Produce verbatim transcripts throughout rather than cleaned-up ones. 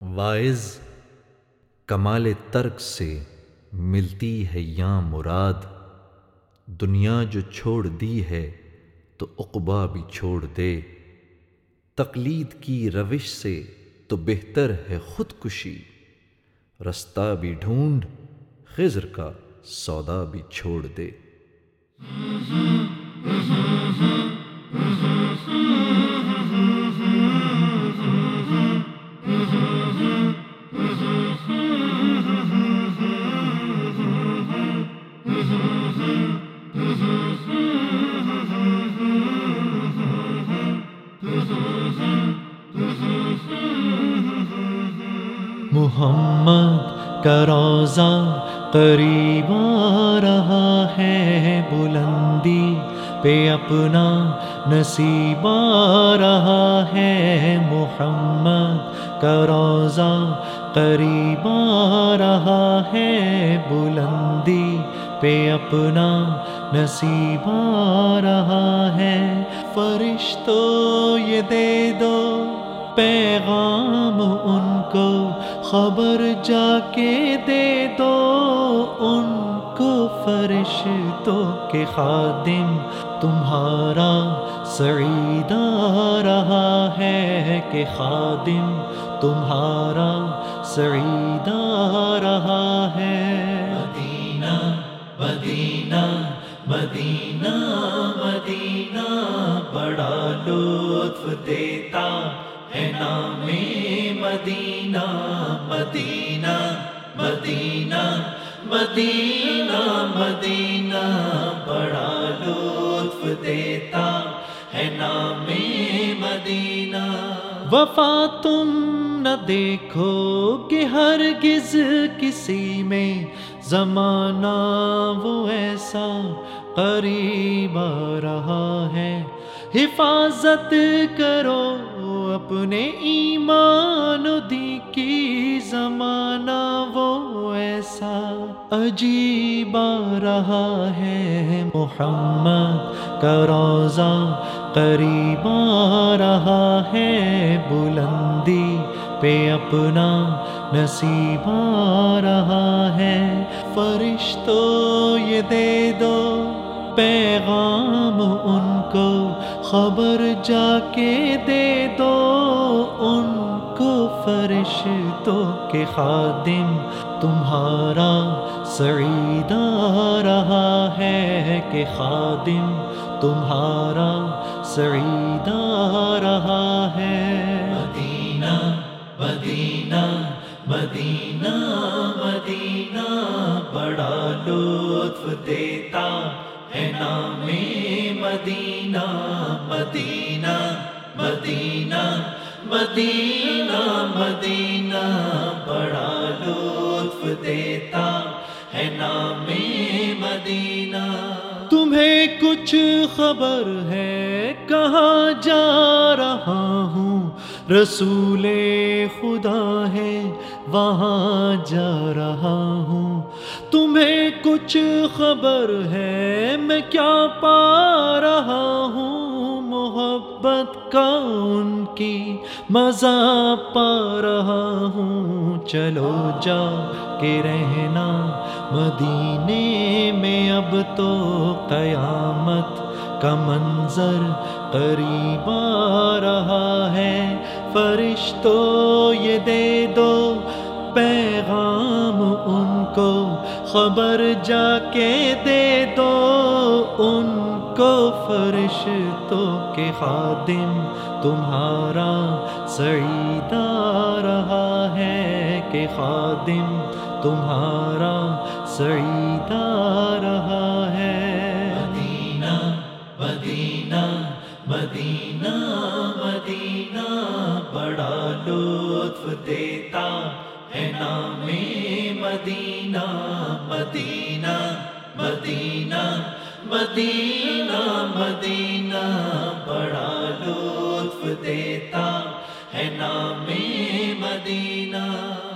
واعظ کمال ترک سے ملتی ہے یاں مراد، دنیا جو چھوڑ دی ہے تو عقبیٰ بھی چھوڑ دے۔ تقلید کی روش سے تو بہتر ہے خودکشی، رستہ بھی ڈھونڈ خضر کا سودا بھی چھوڑ دے۔ محمد کا روضہ قریب آ رہا ہے، بلندی پہ اپنا نصیب آ رہا ہے۔ محمد کا روضہ قریب آ رہا ہے، بلندی پہ اپنا نصیب آ رہا ہے۔ فرشتوں یہ دے دو پیغام ان کو، خبر جا کے دے دو ان کو، فرشتوں کے خادم تمہارا سعید آ رہا ہے، کہ خادم تمہارا سعید آ رہا ہے۔ مدینہ مدینہ مدینہ مدینہ بڑا لطف دیتا ہے نام مدینہ۔ مدینہ مدینہ مدینہ مدینہ بڑا لطف دیتا ہے نام مدینہ۔ وفا تم نہ دیکھو کہ ہرگز کسی میں، زمانہ وہ ایسا قریب آ رہا ہے۔ حفاظت کرو اپنے ایمان و دین کی، زمانہ وہ ایسا عجیب آ رہا ہے۔ محمد کا روضہ قریب آ رہا ہے، بلندی پہ اپنا نصیب آ رہا ہے۔ فرشتوں یہ دے دو پیغام ان کو، خبر جا کے دے دو ان کو، فرشتوں کے خادم تمہارا سعید آ رہا ہے، کہ خادم تمہارا سعید آ رہا ہے۔ مدینہ مدینہ مدینہ مدینہ بڑا لطف دیتا ہے نام مدینہ۔ مدینہ مدینہ مدینہ مدینہ بڑا لطف دیتا ہے نام مدینہ۔ تمہیں کچھ خبر ہے کہاں جا رہا ہوں، رسول خدا ہے وہاں جا رہا ہوں۔ تمہیں کچھ خبر ہے میں کیا پا رہا ہوں، محبت کا ان کی مزہ پا رہا ہوں۔ چلو جا کے رہنا مدینے میں، اب تو قیامت کا منظر قریب آ رہا ہے۔ فرشتوں یہ دے دو پیغام ان کو، خبر جا کے دے دو ان کو، فرشتوں کے خادم تمہارا سعید آ رہا ہے، کہ خادم تمہارا سعید آ رہا ہے۔ مدینہ مدینہ مدینہ مدینہ بڑا لطف دیتا ہے نام مدینہ۔ مدینہ مدینہ مدینہ مدینہ بڑا لطف دیتا ہے نام مدینہ۔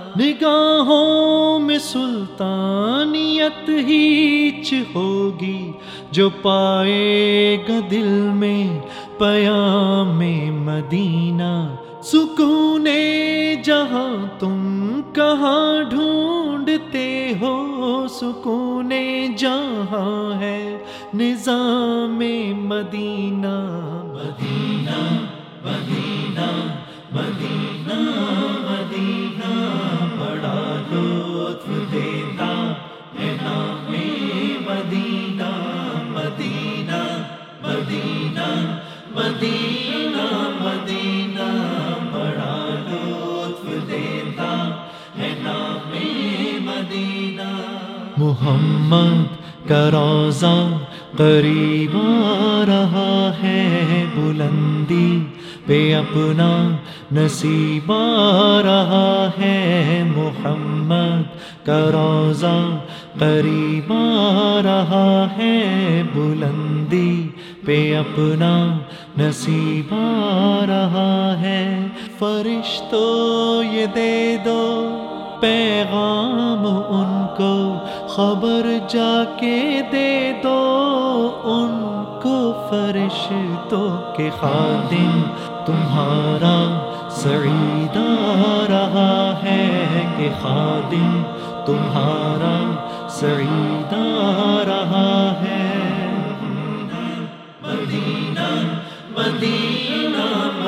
نگاہوں میں سلطانیت ہیچ ہوگی، جو پائے گا دل میں پیام مدینہ۔ سکون جہاں تم کہاں ڈھونڈتے ہو سکون جہاں ہے نظام مدینہ مدینہ مدینہ مدینہ مدینہ بڑا لطف دیتا ہے نام مدینہ مدینہ مدینہ مدینہ مدینہ بڑا لطف دیتا ہے نام مدینہ محمد کا روضہ قریب آ رہا ہے بلندی پہ اپنا نصیب آ رہا ہے محمد کا روضہ قریب آ رہا ہے بلندی پہ اپنا نصیب آ رہا ہے فرشتوں یہ دے دو پیغام ان کو خبر جا کے دے دو ان کو فرشتوں کے خادم تمہارا سعید آ رہا ہے کہ خادم تمہارا سعید آ رہا ہے مدینہ مدینہ